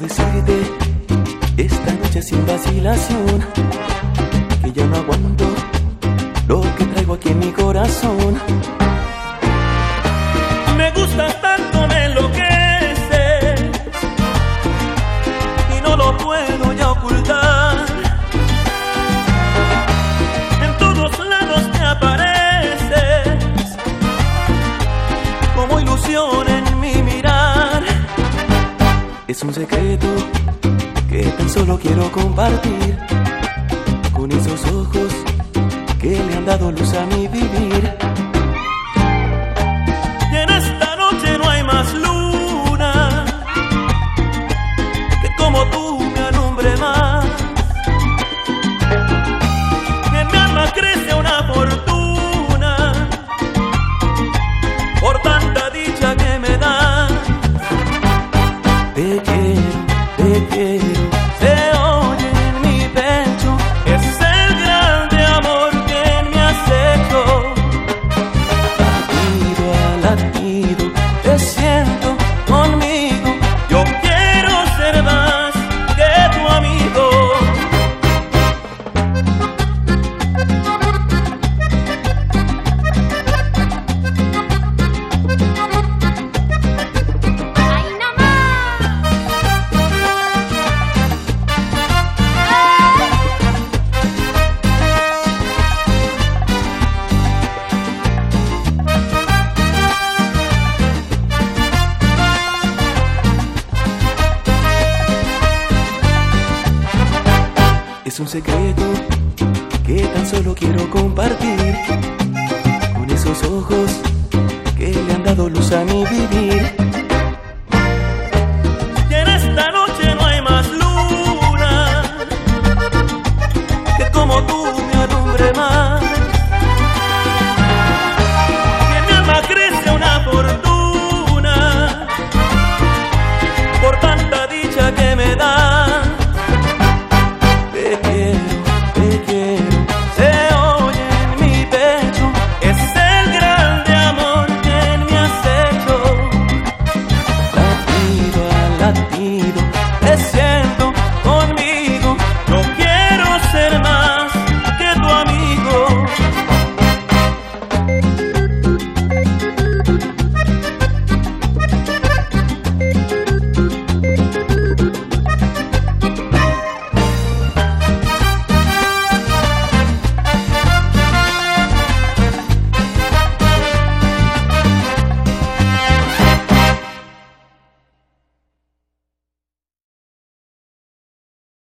decirte esta noche sin vacilación que ya no aguanto lo que traigo aquí en mi corazón. Me gustas tanto, me enloqueces y no lo puedo ya ocultar. En todos lados te apareces como ilusión en mi mirar. Es un secreto que tan solo quiero compartir con esos ojos que le han dado luz a mi vivir. Y en esta noche no hay más luna que como tú me alumbre más. En mi alma crece una fortuna por tanta dicha que me das. Te quiero, Se oye en mi pecho, es el grande amor que me has hecho. latido a latido, Te siento conmigo, yo quiero ser más que tu amigo. ¡Ay, no más! es un secreto que tan solo quiero compartir con esos ojos que le han dado luz a mi vivir.